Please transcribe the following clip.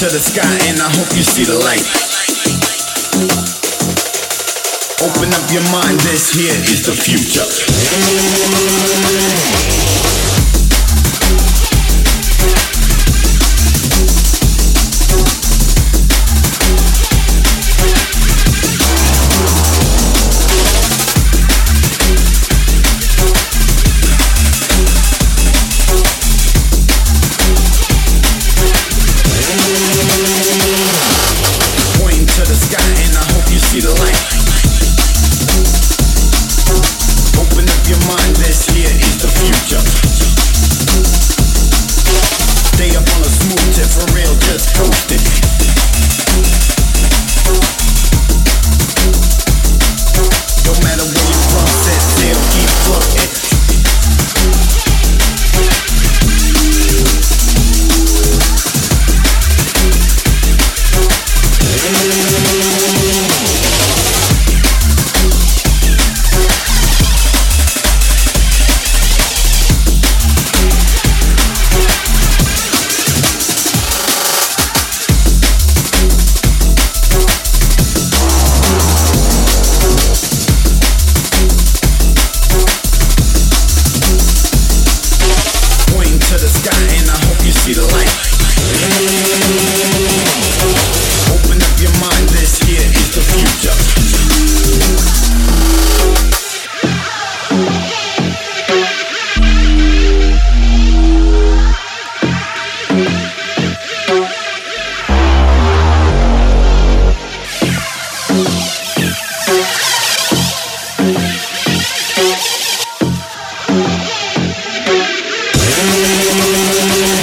to the sky and I hope you see the light. Open up your mind, this here is the future. See the light. Open up your mind, this here is the future. Stay up on a smooth tip, for real, just coast it.